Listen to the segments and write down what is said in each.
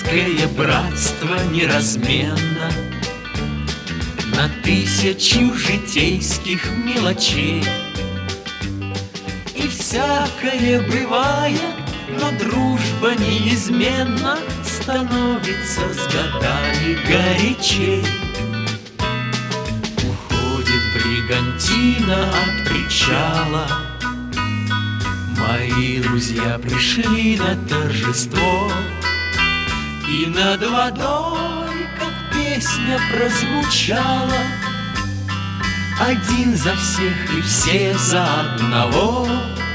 Братское братство неразменно на тысячу житейских мелочей. И всякое бывает, но дружба неизменно становится с годами горячей. Уходит бригантина от причала, мои друзья пришли на торжество, и над водой, как песня прозвучала, один за всех и все за одного.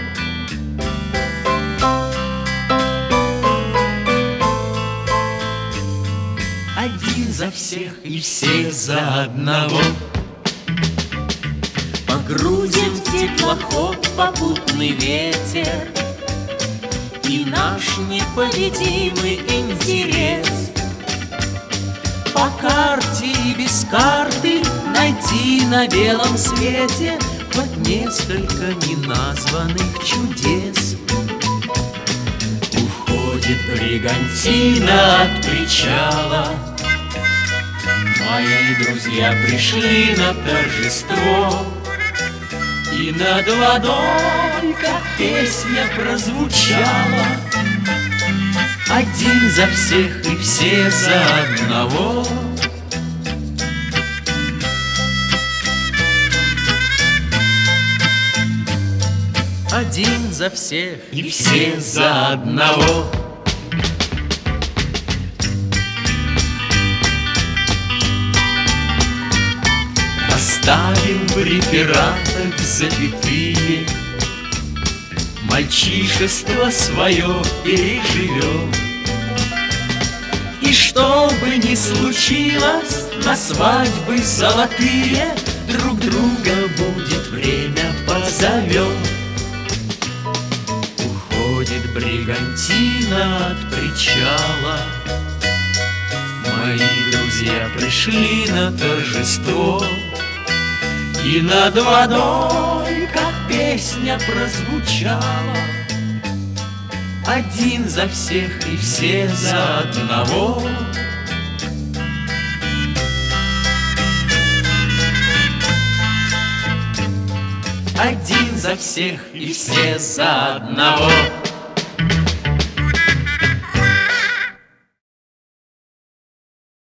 Один за всех и все за одного. Погрузим в теплоход попутный ветер и наш непобедимый интерес. По карте и без карты найти на белом свете хоть несколько неназванных чудес. Уходит бригантина от причала, мои друзья пришли на торжество, и над водой, как песня прозвучала, один за всех и все за одного. Один за всех И все за одного. Оставим в рефератах запятые, мальчишество свое переживем. И что бы ни случилось, на свадьбы золотые друг друга будет время позовем. Уходит бригантина от причала, мои друзья пришли на торжество, и над водой, как песня прозвучала, один за всех и все за одного. Один за всех и все за одного.